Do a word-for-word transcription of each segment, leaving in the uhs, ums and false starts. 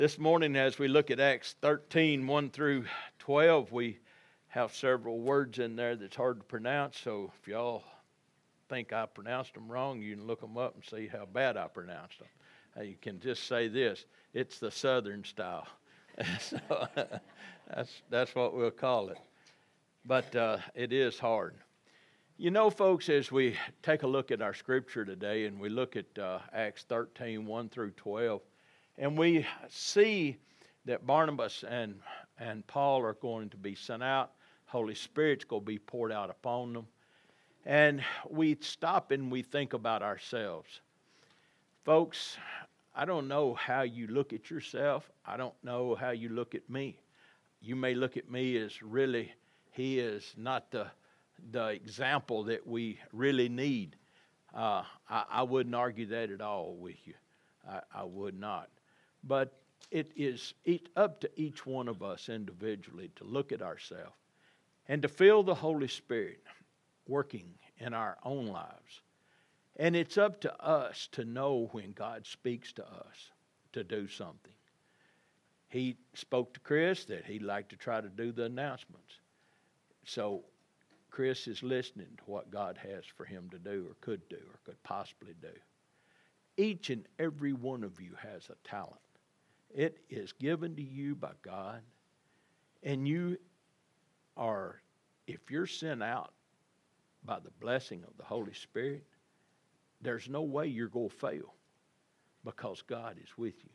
This morning, as we look at Acts thirteen, one through twelve, we have several words in there that's hard to pronounce. So if y'all think I pronounced them wrong, you can look them up and see how bad I pronounced them. Uh, you can just say this: it's the Southern style. so that's that's what we'll call it. But uh, it is hard. You know, folks, as we take a look at our scripture today, and we look at uh, Acts thirteen, one through twelve, and we see that Barnabas and, and Paul are going to be sent out. Holy Spirit's going to be poured out upon them. And we stop and we think about ourselves. Folks, I don't know how you look at yourself. I don't know how you look at me. You may look at me as really, he is not the, the example that we really need. Uh, I, I wouldn't argue that at all with you. I, I would not. But it is up to each one of us individually to look at ourselves and to feel the Holy Spirit working in our own lives. And it's up to us to know when God speaks to us to do something. He spoke to Chris that he'd like to try to do the announcements. So Chris is listening to what God has for him to do or could do or could possibly do. Each and every one of you has a talent. It is given to you by God. And you are, if you're sent out by the blessing of the Holy Spirit, there's no way you're going to fail because God is with you.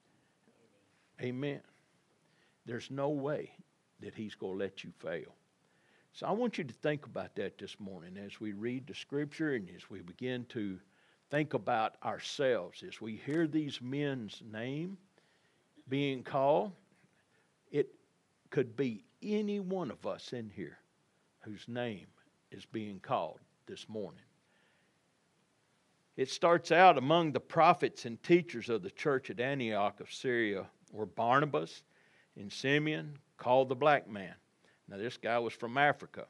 Amen. There's no way that He's going to let you fail. So I want you to think about that this morning as we read the Scripture and as we begin to think about ourselves. As we hear these men's name being called, it could be any one of us in here whose name is being called this morning. It starts out among the prophets and teachers of the church at Antioch of Syria were Barnabas and Simeon, called the black man. Now this guy was from Africa.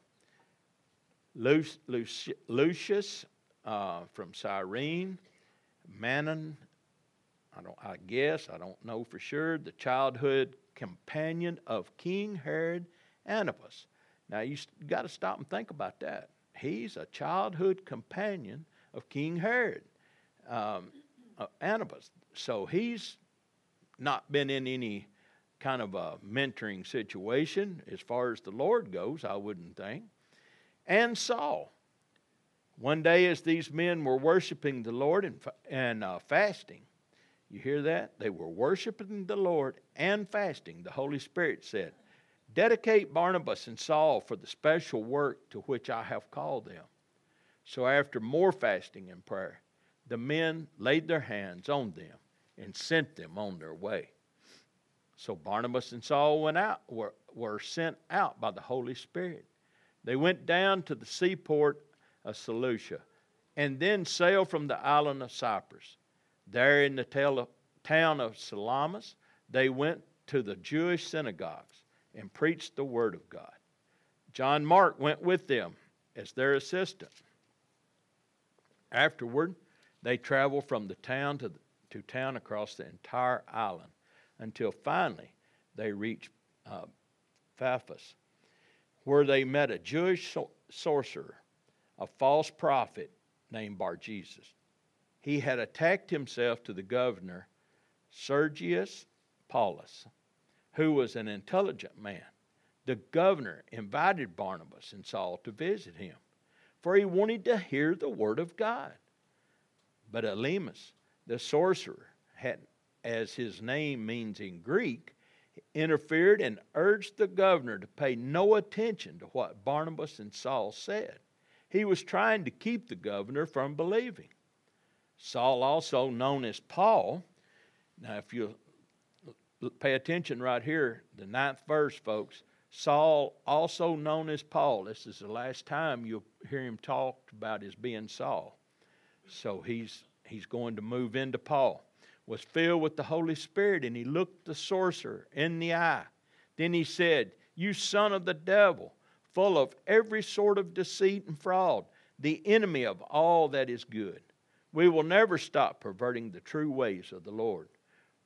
Lucius uh, from Cyrene, Manon, I don't. I guess I don't know for sure. The childhood companion of King Herod Antipas. Now you got to stop and think about that. He's a childhood companion of King Herod um, uh, Antipas. So he's not been in any kind of a mentoring situation as far as the Lord goes, I wouldn't think. And Saul. One day as these men were worshiping the Lord and, and uh, fasting, you hear that? They were worshiping the Lord and fasting. The Holy Spirit said, dedicate Barnabas and Saul for the special work to which I have called them. So after more fasting and prayer, the men laid their hands on them and sent them on their way. So Barnabas and Saul went out, were, were sent out by the Holy Spirit. They went down to the seaport of Seleucia and then sailed from the island of Cyprus. There in the town of Salamis, they went to the Jewish synagogues and preached the word of God. John Mark went with them as their assistant. Afterward, they traveled from the town to, the, to town across the entire island until finally they reached uh, Paphos, where they met a Jewish so- sorcerer, a false prophet named Bar-Jesus. He had attacked himself to the governor, Sergius Paulus, who was an intelligent man. The governor invited Barnabas and Saul to visit him, for he wanted to hear the word of God. But Elymas, the sorcerer, had, as his name means in Greek, interfered and urged the governor to pay no attention to what Barnabas and Saul said. He was trying to keep the governor from believing. Saul, also known as Paul, now if you pay attention right here, the ninth verse, folks, Saul, also known as Paul, this is the last time you'll hear him talked about as being Saul. So he's he's going to move into Paul, was filled with the Holy Spirit, and he looked the sorcerer in the eye. Then he said, you son of the devil, full of every sort of deceit and fraud, the enemy of all that is good. We will never stop perverting the true ways of the Lord.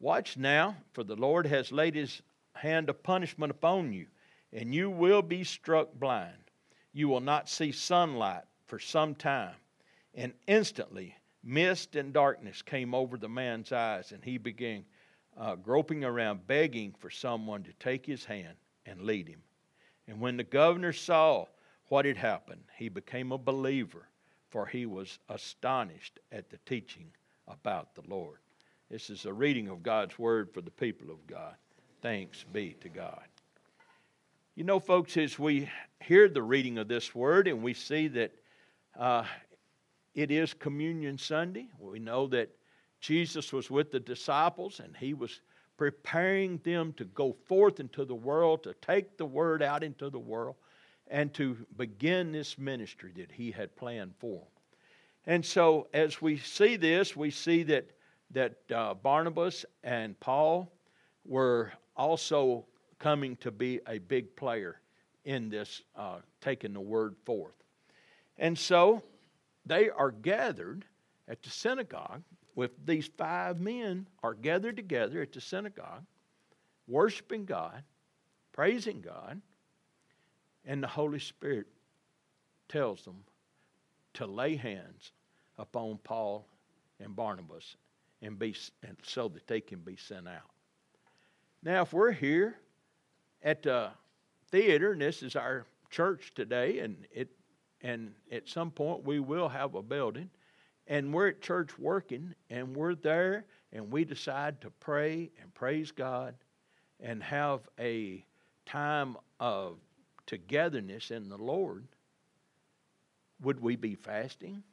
Watch now, for the Lord has laid his hand of punishment upon you, and you will be struck blind. You will not see sunlight for some time. And instantly, mist and darkness came over the man's eyes, and he began uh, groping around, begging for someone to take his hand and lead him. And when the governor saw what had happened, he became a believer, for he was astonished at the teaching about the Lord. This is a reading of God's word for the people of God. Thanks be to God. You know, folks, as we hear the reading of this word and we see that uh, it is Communion Sunday, we know that Jesus was with the disciples and he was preparing them to go forth into the world, to take the word out into the world, and to begin this ministry that he had planned for them. And so as we see this, we see that, that uh, Barnabas and Paul were also coming to be a big player in this, uh, taking the word forth. And so they are gathered at the synagogue with these five men are gathered together at the synagogue, worshiping God, praising God, and the Holy Spirit tells them to lay hands upon Paul and Barnabas and be and so that they can be sent out. Now, if we're here at the theater, and this is our church today, and it and at some point we will have a building, and we're at church working, and we're there, and we decide to pray and praise God and have a time of togetherness in the Lord, would we be fasting?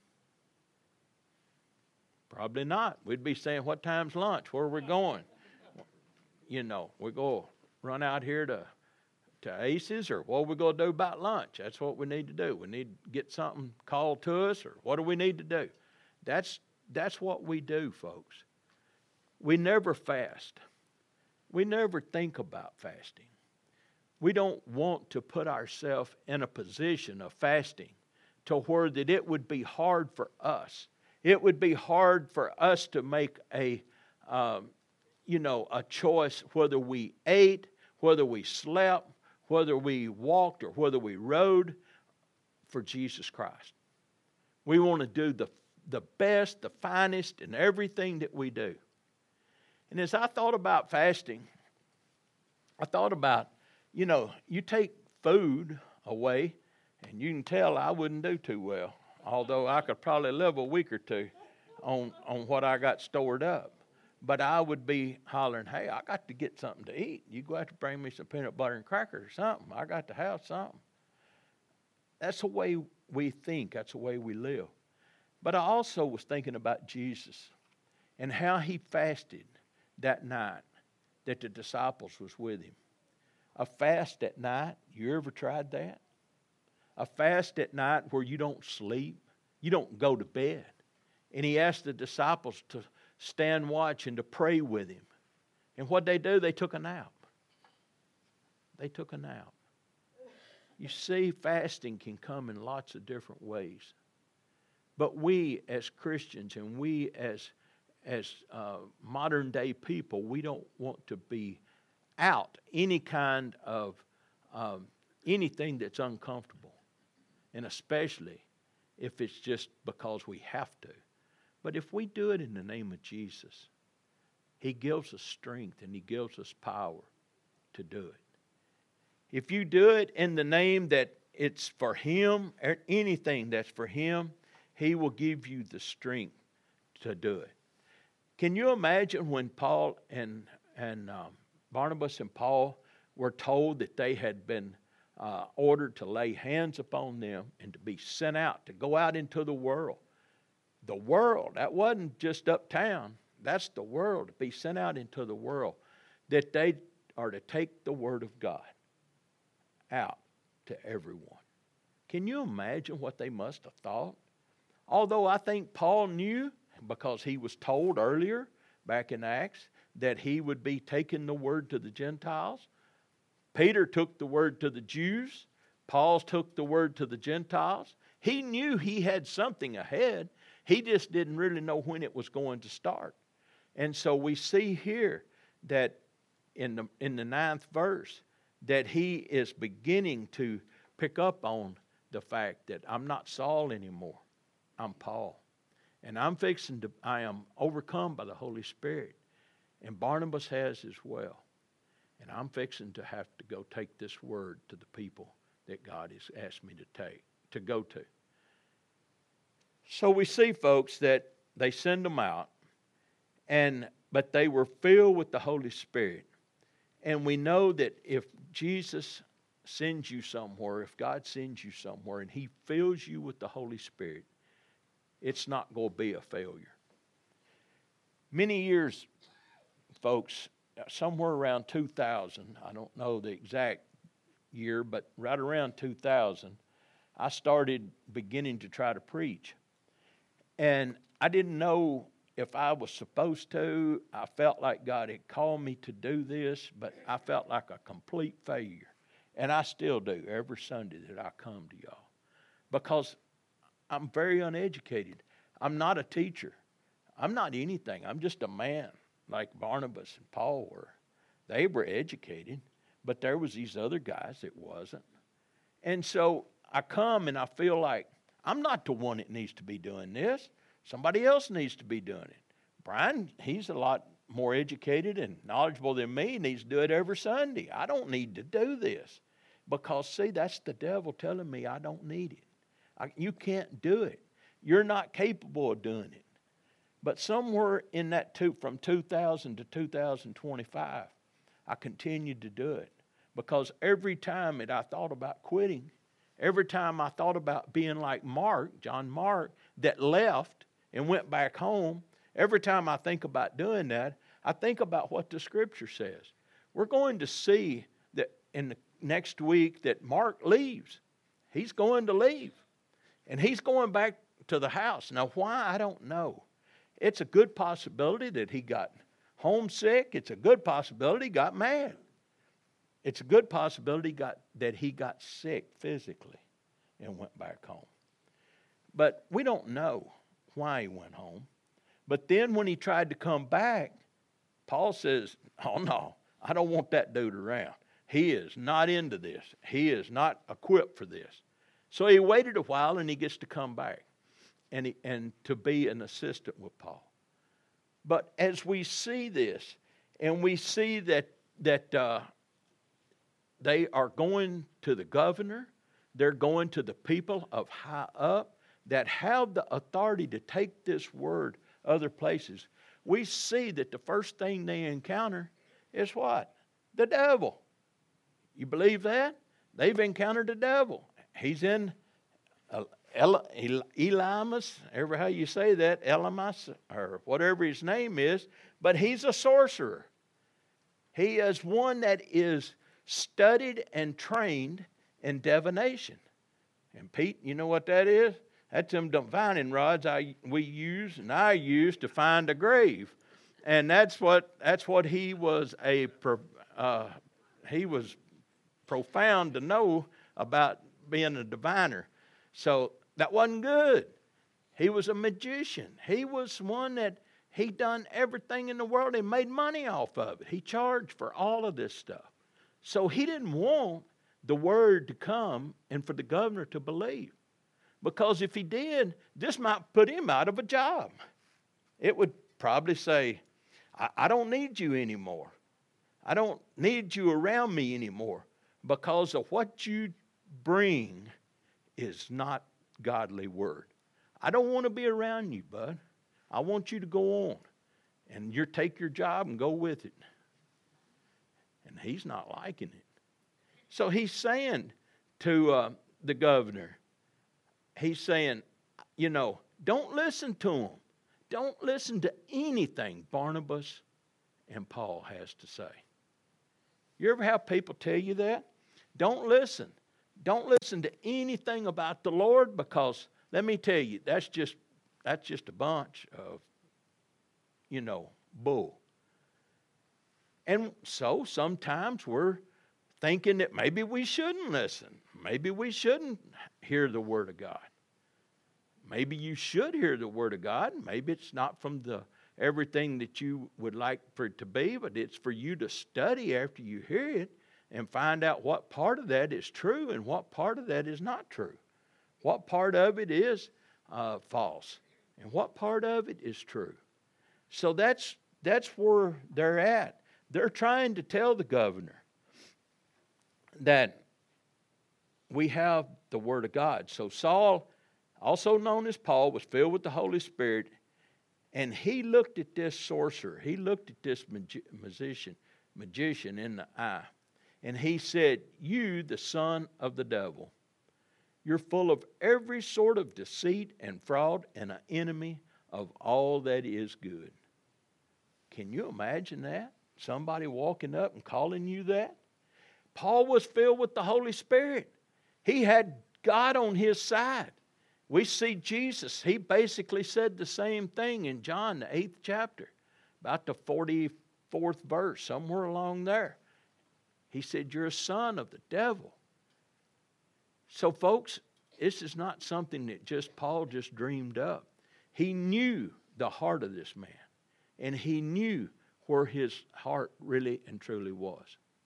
Probably not. We'd be saying, what time's lunch? Where are we going? You know, we go run out here to, to Aces, or what are we going to do about lunch? That's what we need to do. We need to get something called to us, or what do we need to do? That's, that's what we do, folks. We never fast. We never think about fasting. We don't want to put ourselves in a position of fasting to where that it would be hard for us. It would be hard for us to make a, um, you know, a choice whether we ate, whether we slept, whether we walked, or whether we rode for Jesus Christ. We want to do the, the best, the finest in everything that we do. And as I thought about fasting, I thought about, you know, you take food away, and you can tell I wouldn't do too well, although I could probably live a week or two on, on what I got stored up. But I would be hollering, hey, I got to get something to eat. You go out to bring me some peanut butter and crackers or something. I got to have something. That's the way we think. That's the way we live. But I also was thinking about Jesus and how he fasted that night that the disciples was with him. A fast at night, you ever tried that? A fast at night where you don't sleep, you don't go to bed. And he asked the disciples to stand watch and to pray with him. And what they do, they took a nap. They took a nap. You see, fasting can come in lots of different ways. But we as Christians and we as, as uh, modern day people, we don't want to be out any kind of um, anything that's uncomfortable. And especially if it's just because we have to. But if we do it in the name of Jesus, he gives us strength and he gives us power to do it. If you do it in the name that it's for him, or anything that's for him, he will give you the strength to do it. Can you imagine when Paul and, and um, Barnabas and Paul were told that they had been uh, ordered to lay hands upon them and to be sent out, to go out into the world? The world, that wasn't just uptown. That's the world, to be sent out into the world. That they are to take the word of God out to everyone. Can you imagine what they must have thought? Although I think Paul knew, because he was told earlier, back in Acts, that he would be taking the word to the Gentiles. Peter took the word to the Jews. Paul took the word to the Gentiles. He knew he had something ahead. He just didn't really know when it was going to start. And so we see here that in the in the ninth verse, that he is beginning to pick up on the fact that I'm not Saul anymore. I'm Paul. And I'm fixing to, I am overcome by the Holy Spirit. And Barnabas has as well. And I'm fixing to have to go take this word to the people that God has asked me to take, to go to. So we see, folks, that they send them out, and but they were filled with the Holy Spirit. And we know that if Jesus sends you somewhere, if God sends you somewhere and he fills you with the Holy Spirit, it's not going to be a failure. Many years, folks, somewhere around two thousand, I don't know the exact year, but right around two thousand, I started beginning to try to preach. And I didn't know if I was supposed to. I felt like God had called me to do this, but I felt like a complete failure. And I still do every Sunday that I come to y'all. Because I'm very uneducated. I'm not a teacher. I'm not anything. I'm just a man like Barnabas and Paul were. They were educated, but there was these other guys that wasn't. And so I come and I feel like I'm not the one that needs to be doing this. Somebody else needs to be doing it. Brian, he's a lot more educated and knowledgeable than me, needs to do it every Sunday. I don't need to do this. Because, see, that's the devil telling me I don't need it. I, you can't do it. You're not capable of doing it. But somewhere in that two, from two thousand to two thousand twenty-five, I continued to do it. Because every time that I thought about quitting, every time I thought about being like Mark, John Mark, that left and went back home, every time I think about doing that, I think about what the Scripture says. We're going to see that in the next week that Mark leaves. He's going to leave. And he's going back to the house. Now, why? I don't know. It's a good possibility that he got homesick. It's a good possibility he got mad. It's a good possibility got, that he got sick physically and went back home. But we don't know why he went home. But then when he tried to come back, Paul says, oh no, I don't want that dude around. He is not into this. He is not equipped for this. So he waited a while and he gets to come back and, he, and to be an assistant with Paul. But as we see this and we see that, that uh, they are going to the governor, they're going to the people of high up that have the authority to take this word other places. We see that the first thing they encounter is what? The devil. You believe that? They've encountered the devil. He's in uh, El- El- Elymas, ever how you say that, Elymas, or whatever his name is, but he's a sorcerer. He is one that is studied and trained in divination. And Pete, you know what that is? That's them divining rods I we use and I use to find a grave, and that's what that's what he was a uh, he was profound to know about being a diviner. So that wasn't good. He was a magician. He was one that he done everything in the world and made money off of it. He charged for all of this stuff. So he didn't want the word to come and for the governor to believe. Because if he did, this might put him out of a job. It would probably say, I, I don't need you anymore. I don't need you around me anymore. Because of what you bring is not godly word. I don't want to be around you, bud. I want you to go on. And you take your job and go with it. And he's not liking it. So he's saying to uh, the governor, he's saying, you know, don't listen to him. Don't listen to anything Barnabas and Paul has to say. You ever have people tell you that? Don't listen. Don't listen to anything about the Lord, because let me tell you, that's just that's just a bunch of, you know, bull. And so sometimes we're thinking that maybe we shouldn't listen. Maybe we shouldn't hear the Word of God. Maybe you should hear the Word of God. Maybe it's not from the everything that you would like for it to be, but it's for you to study after you hear it and find out what part of that is true and what part of that is not true. What part of it is uh, false and what part of it is true. So that's that's where they're at. They're trying to tell the governor that we have the Word of God. So Saul, also known as Paul, was filled with the Holy Spirit, and he looked at this sorcerer. He looked at this magi- magician, magician in the eye, and he said, "You, the son of the devil, you're full of every sort of deceit and fraud and an enemy of all that is good." Can you imagine that? Somebody walking up and calling you that? Paul was filled with the Holy Spirit. He had God on his side. We see Jesus. He basically said the same thing in John, the eighth chapter, about the forty-fourth verse, somewhere along there. He said, "You're a son of the devil." So, folks, this is not something that just Paul just dreamed up. He knew the heart of this man, and he knew where his heart really and truly was.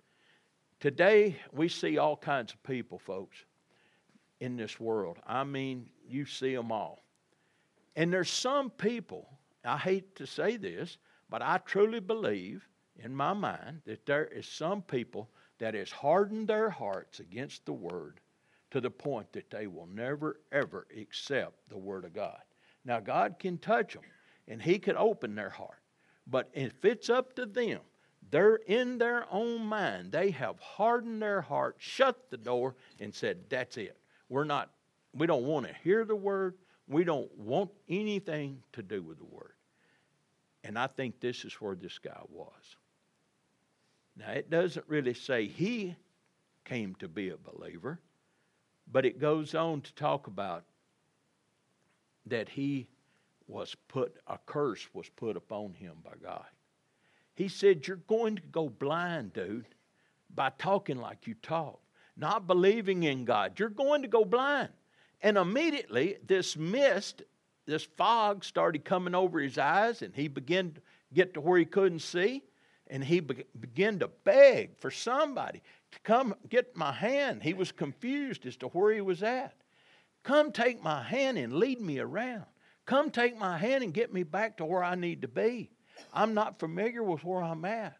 Today, we see all kinds of people, folks, in this world. I mean, you see them all. And there's some people, I hate to say this, but I truly believe in my mind that there is some people that has hardened their hearts against the Word to the point that they will never, ever accept the Word of God. Now, God can touch them, and He can open their heart. But if it's up to them, they're in their own mind. They have hardened their heart, shut the door, and said, "That's it. We're not, we don't want to hear the Word. We don't want anything to do with the Word." And I think this is where this guy was. Now, it doesn't really say he came to be a believer, but it goes on to talk about that he was put, a curse was put upon him by God. He said, "You're going to go blind, dude, by talking like you talk, not believing in God. You're going to go blind." And immediately, this mist, this fog started coming over his eyes, and he began to get to where he couldn't see, and he be- began to beg for somebody to come get my hand. He was confused as to where he was at. "Come take my hand and lead me around. Come take my hand and get me back to where I need to be. I'm not familiar with where I'm at."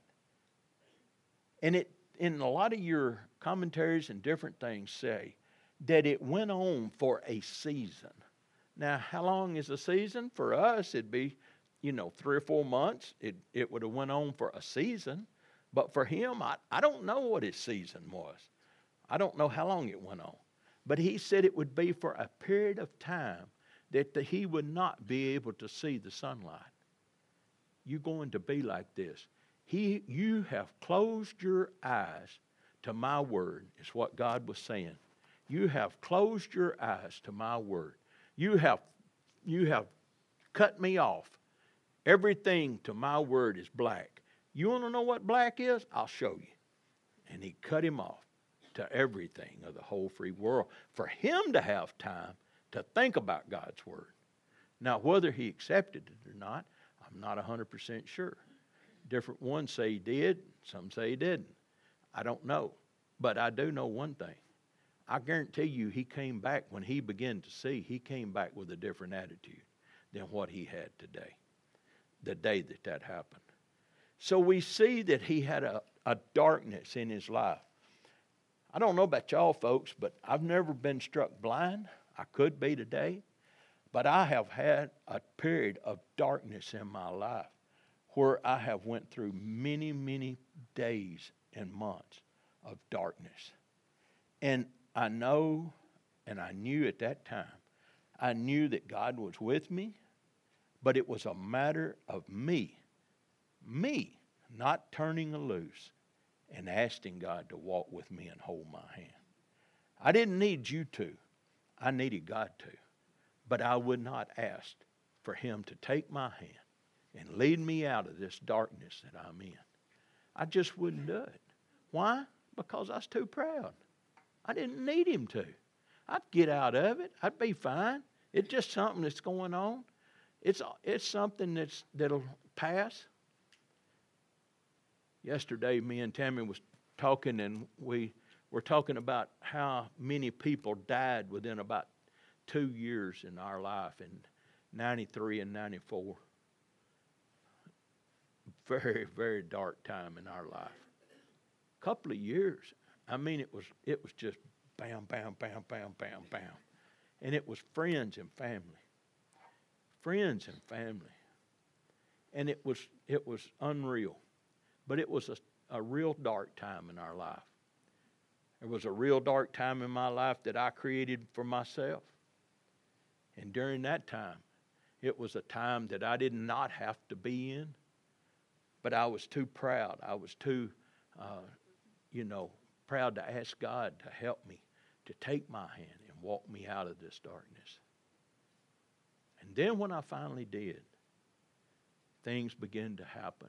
And it, in a lot of your commentaries and different things say that it went on for a season. Now, how long is a season? For us, it'd be, you know, three or four months. It, it would have went on for a season. But for him, I, I don't know what his season was. I don't know how long it went on. But he said it would be for a period of time that the, he would not be able to see the sunlight. You're going to be like this. He, you have closed your eyes to my word, is what God was saying. You have closed your eyes to my word. You have, you have cut me off. Everything to my word is black. You want to know what black is? I'll show you. And he cut him off to everything of the whole free world for him to have time to think about God's word. Now, whether he accepted it or not, I'm not one hundred percent sure. Different ones say he did, some say he didn't. I don't know. But I do know one thing. I guarantee you he came back, when he began to see, he came back with a different attitude than what he had today, the day that that happened. So we see that he had a, a darkness in his life. I don't know about y'all folks, but I've never been struck blind. I could be today. But I have had a period of darkness in my life where I have went through many, many days and months of darkness. And I know, and I knew at that time, I knew that God was with me, but it was a matter of me, me not turning loose and asking God to walk with me and hold my hand. I didn't need you to. I needed God to. But I would not ask for him to take my hand and lead me out of this darkness that I'm in. I just wouldn't do it. Why? Because I was too proud. I didn't need him to. I'd get out of it. I'd be fine. It's just something that's going on. It's, it's something that's, that'll pass. Yesterday, me and Tammy was talking, and we were talking about how many people died within about two years in our life, in ninety-three and ninety-four. Very, very dark time in our life. A couple of years. I mean, it was it was just bam, bam, bam, bam, bam, bam. And it was friends and family. Friends and family. And it was it was unreal. But it was a, a real dark time in our life. There was a real dark time in my life that I created for myself. And during that time, it was a time that I did not have to be in, but I was too proud. I was too, uh, you know, proud to ask God to help me, to take my hand and walk me out of this darkness. And then when I finally did, things began to happen.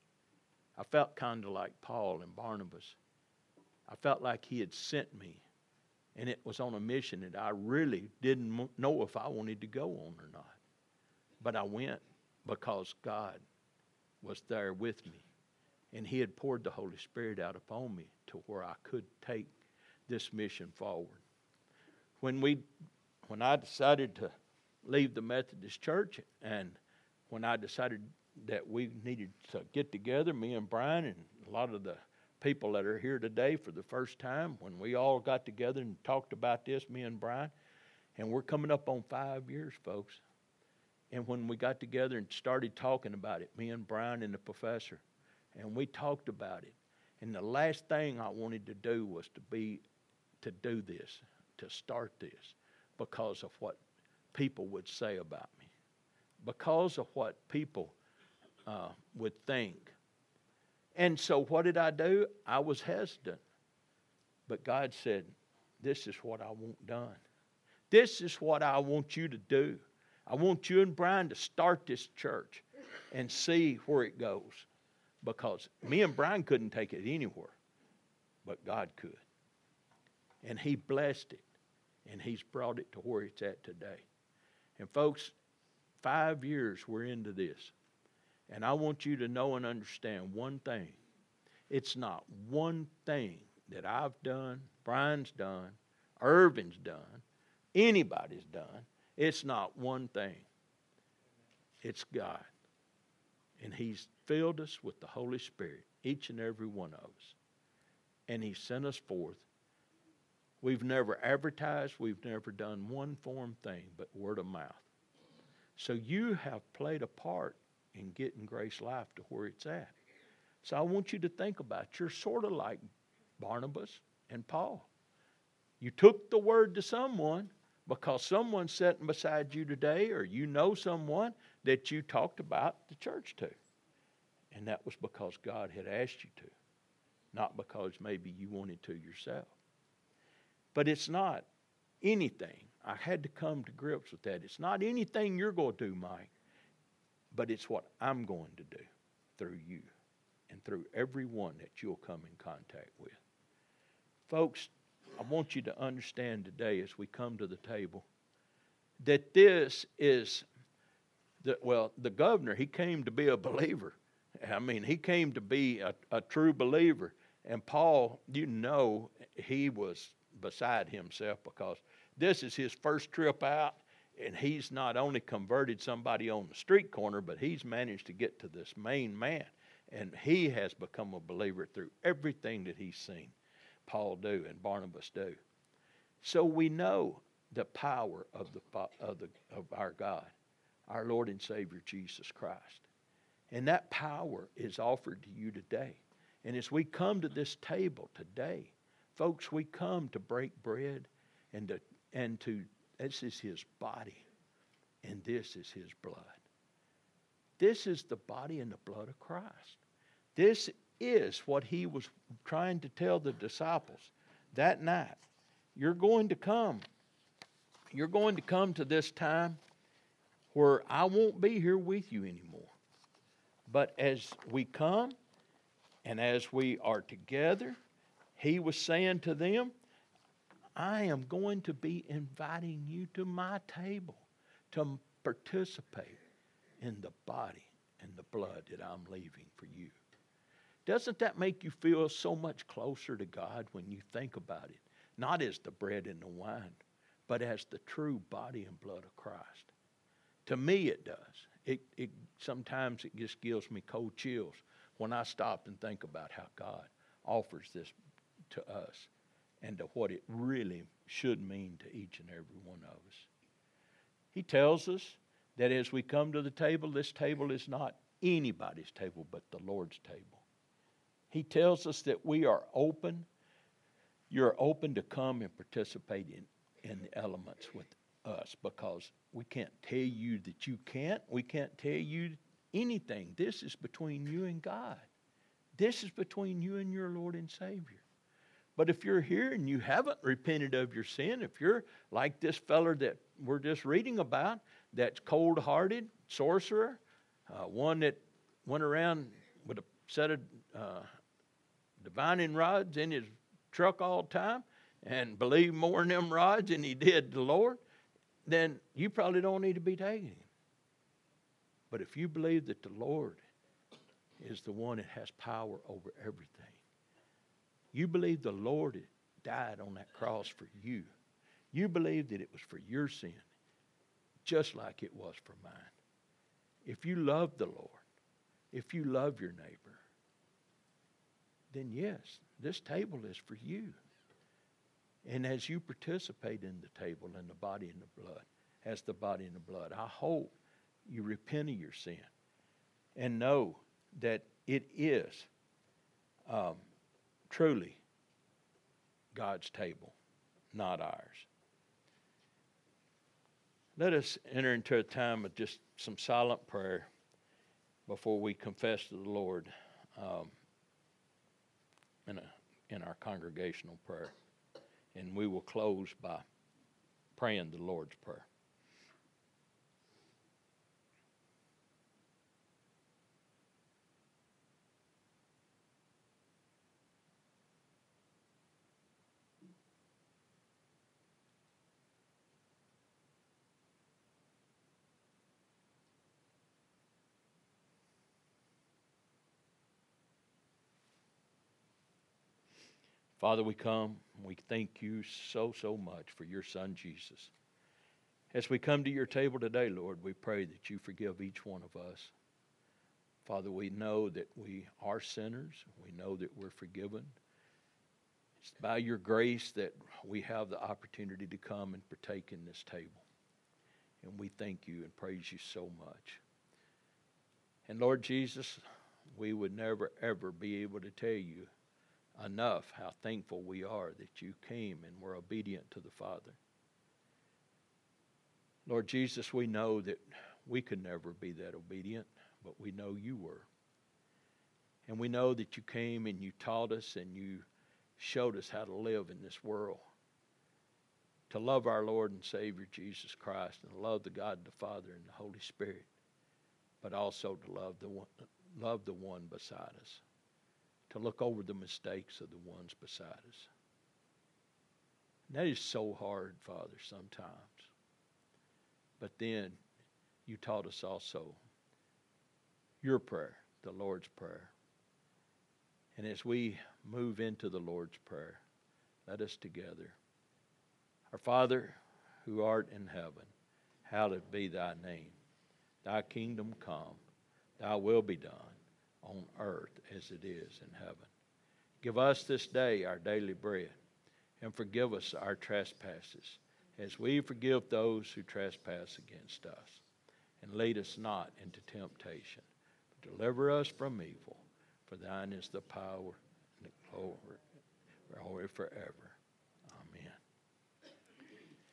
I felt kind of like Paul and Barnabas. I felt like he had sent me, and it was on a mission that I really didn't know if I wanted to go on or not. But I went because God was there with me, and he had poured the Holy Spirit out upon me to where I could take this mission forward. When we, when I decided to leave the Methodist Church, and when I decided that we needed to get together, me and Brian and a lot of the people that are here today for the first time, when we all got together and talked about this, me and Brian, and we're coming up on five years, folks. And when we got together and started talking about it, me and Brian and the professor, and we talked about it, and the last thing I wanted to do was to be, to do this, to start this, because of what people would say about me, because of what people uh, would think. And so what did I do? I was hesitant. But God said, this is what I want done. This is what I want you to do. I want you and Brian to start this church and see where it goes. Because me and Brian couldn't take it anywhere, but God could. And he blessed it. And he's brought it to where it's at today. And folks, five years we're into this. And I want you to know and understand one thing. It's not one thing that I've done, Brian's done, Irvin's done, anybody's done. It's not one thing. It's God. And he's filled us with the Holy Spirit, each and every one of us. And he sent us forth. We've never advertised. We've never done one form thing but word of mouth. So you have played a part in getting Grace Life to where it's at. So I want you to think about it. You're sort of like Barnabas and Paul. You took the word to someone because someone's sitting beside you today, or you know someone that you talked about the church to. And that was because God had asked you to, not because maybe you wanted to yourself. But it's not anything. I had to come to grips with that. It's not anything you're going to do, Mike. But it's what I'm going to do through you and through everyone that you'll come in contact with. Folks, I want you to understand today as we come to the table that this is, the, well, the governor, he came to be a believer. I mean, he came to be a, a true believer. And Paul, you know, he was beside himself because this is his first trip out. And he's not only converted somebody on the street corner, but he's managed to get to this main man. And he has become a believer through everything that he's seen Paul do and Barnabas do. So we know the power of the of the of our God, our Lord and Savior Jesus Christ. And that power is offered to you today. And as we come to this table today, folks, we come to break bread and to and to this is his body, and this is his blood. This is the body and the blood of Christ. This is what he was trying to tell the disciples that night. You're going to come. You're going to come to this time where I won't be here with you anymore. But as we come and as we are together, he was saying to them, I am going to be inviting you to my table to participate. in the body and the blood that I'm leaving for you. Doesn't that make you feel so much closer to God when you think about it? Not as the bread and the wine, but as the true body and blood of Christ. To me it does. It, it sometimes it just gives me cold chills when I stop and think about how God offers this to us and to what it really should mean to each and every one of us. He tells us that as we come to the table, this table is not anybody's table but the Lord's table. He tells us that we are open. You're open to come and participate in, in the elements with us, because we can't tell you that you can't. We can't tell you anything. This is between you and God. This is between you and your Lord and Savior. But if you're here and you haven't repented of your sin, if you're like this feller that we're just reading about, that's cold-hearted, sorcerer, uh, one that went around with a set of uh, divining rods in his truck all the time and believed more in them rods than he did the Lord, then you probably don't need to be taking him. But if you believe that the Lord is the one that has power over everything, you believe the Lord died on that cross for you, you believe that it was for your sin, just like it was for mine. If you love the Lord, if you love your neighbor, then yes, this table is for you. And as you participate in the table and the body and the blood, as the body and the blood, I hope you repent of your sin and know that it is um, truly God's table, not ours. Let us enter into a time of just some silent prayer before we confess to the Lord um, in, a, in our congregational prayer. And we will close by praying the Lord's Prayer. Father, we come, we thank you so, so much for your Son, Jesus. As we come to your table today, Lord, we pray that you forgive each one of us. Father, we know that we are sinners. We know that we're forgiven. It's by your grace that we have the opportunity to come and partake in this table. And we thank you and praise you so much. And Lord Jesus, we would never, ever be able to tell you enough how thankful we are that you came and were obedient to the Father. Lord Jesus, we know that we could never be that obedient, but we know you were. And we know that you came and you taught us and you showed us how to live in this world, to love our Lord and Savior Jesus Christ and love the God the Father and the Holy Spirit, but also to love the one, love the one beside us, to look over the mistakes of the ones beside us. And that is so hard, Father, sometimes. But then you taught us also your prayer, the Lord's Prayer. And as we move into the Lord's Prayer, let us together. Our Father, who art in heaven, hallowed be thy name. Thy kingdom come, thy will be done on earth as it is in heaven. Give us this day our daily bread, and forgive us our trespasses, as we forgive those who trespass against us. And lead us not into temptation, but deliver us from evil. For thine is the power and the glory, glory forever.